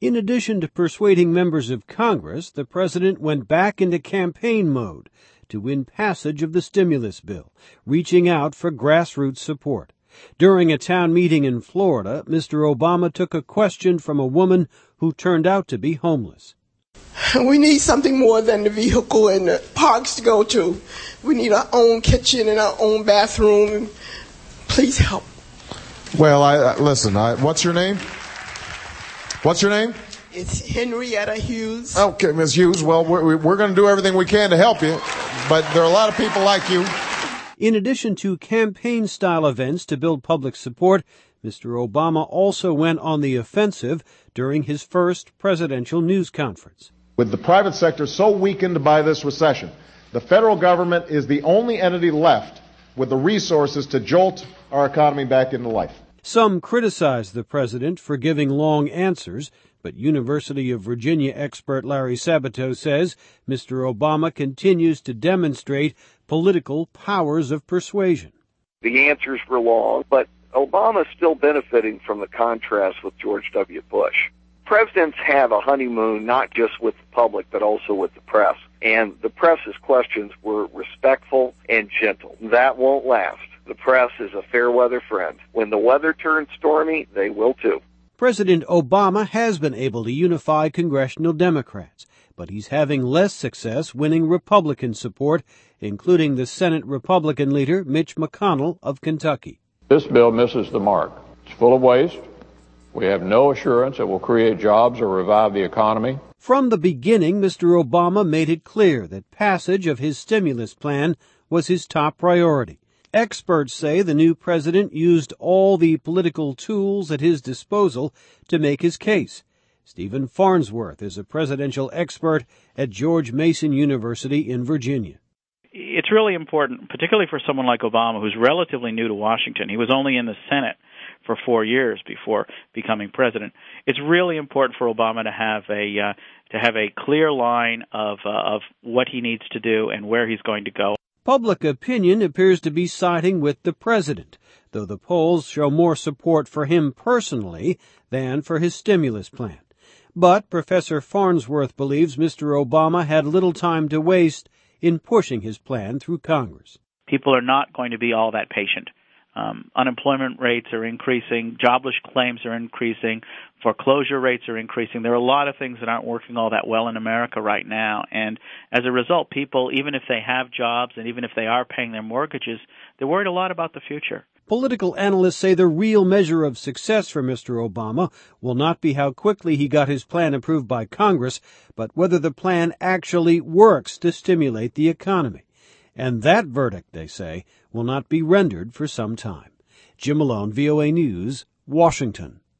In addition to persuading members of Congress, the president went back into campaign mode to win passage of the stimulus bill, reaching out for grassroots support. During a town meeting in Florida, Mr. Obama took a question from a woman who turned out to be homeless. We need something more than the vehicle and the parks to go to. We need our own kitchen and our own bathroom. Please help. Well, listen, what's your name? What's your name? It's Henrietta Hughes. Okay, Ms. Hughes. Well, we're going to do everything we can to help you, but there are a lot of people like you. In addition to campaign-style events to build public support, Mr. Obama also went on the offensive during his first presidential news conference. With the private sector so weakened by this recession, the federal government is the only entity left with the resources to jolt our economy back into life. Some criticize the president for giving long answers, but University of Virginia expert Larry Sabato says Mr. Obama continues to demonstrate political powers of persuasion. The answers were long, but Obama's still benefiting from the contrast with George W. Bush. Presidents have a honeymoon not just with the public, but also with the press. And the press's questions were respectful and gentle. That won't last. The press is a fair-weather friend. When the weather turns stormy, they will too. President Obama has been able to unify congressional Democrats, but he's having less success winning Republican support, including the Senate Republican leader Mitch McConnell of Kentucky. This bill misses the mark. It's full of waste. We have no assurance it will create jobs or revive the economy. From the beginning, Mr. Obama made it clear that passage of his stimulus plan was his top priority. Experts say the new president used all the political tools at his disposal to make his case. Stephen Farnsworth is a presidential expert at George Mason University in Virginia. It's really important, particularly for someone like Obama, who's relatively new to Washington. He was only in the Senate for 4 years before becoming president. It's really important for Obama to have a clear line of what he needs to do and where he's going to go. Public opinion appears to be siding with the president, though the polls show more support for him personally than for his stimulus plan. But Professor Farnsworth believes Mr. Obama had little time to waste in pushing his plan through Congress. People are not going to be all that patient. Unemployment rates are increasing, jobless claims are increasing, foreclosure rates are increasing. There are a lot of things that aren't working all that well in America right now. And as a result, people, even if they have jobs and even if they are paying their mortgages, they're worried a lot about the future. Political analysts say the real measure of success for Mr. Obama will not be how quickly he got his plan approved by Congress, but whether the plan actually works to stimulate the economy. And that verdict, they say, will not be rendered for some time. Jim Malone, VOA News, Washington.